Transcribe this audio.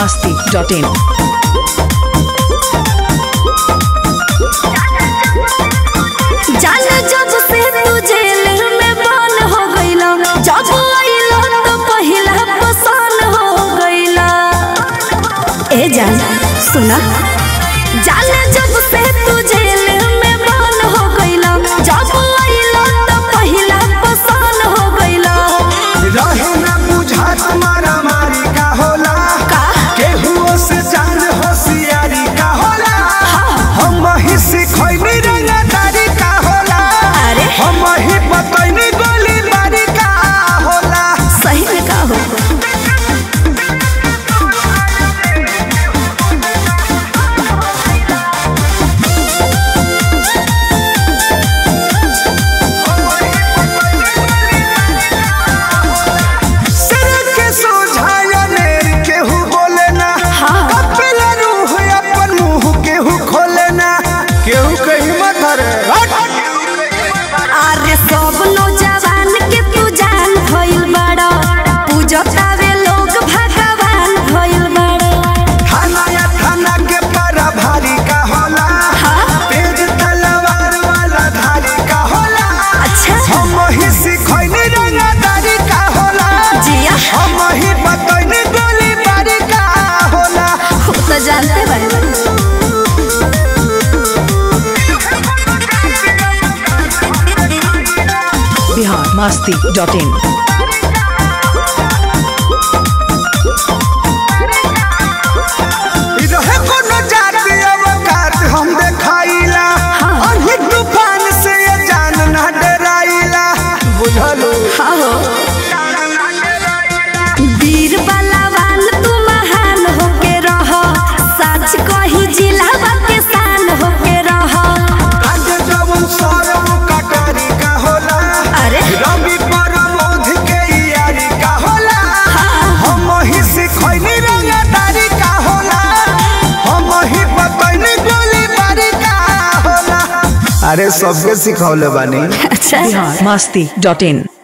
biharmasti.in जाने जब से तू जेल में बंद हो गईला, जब आइला तो पहिला पसंद हो गईला। ए जान सुना, जाने जब से तू जेल में बंद हो गईला, जब आइला तो पहिला पसंद हो गईला। रहे ना बुझा तुम्हारा मारी का होला का केहुओ से जान होशियारी का होला। हम ही सिखैनी रंगदारी का होला, अरे हम ही बतैनी गोली बारी का होला। सही में का हो सिर के सोझाया नेर केहू बोले ना, हाँ। कपिला रूह अपन मुंह केहू खोले ना। केहू कहीं मत रे अरे सब नौजवान के तू जान भइल बड़ा, पूजतावे लोग भगवान भइल बड़ा। थाना या थाना के पारा भारी का होला, हाँ। तेज तलवार वाला धारी का होला। अच्छा हम ही सिखैनी रंगदारी का होला, जिया हम ही बतैनी गोली बारी का होला। वो तो जानते बारे biharmasti.in इ रहे कोनो जाति अवकाश हम देखाइला, हाँ। अहि तूफान से ये जान ना डराइला। बुझलो हाँ हो वीर बलवान तू महान होके रह, सच कही जिलावा के शान होके रह। आज जवन सरम कटारी का होला, अरे रवि परमोध के यारी का होला। हम ही सिखैनी रंगदारी का होला, हम ही बतैनी गोली बारी का होला। अरे सबके सिखौले बानी। अच्छा biharmasti.in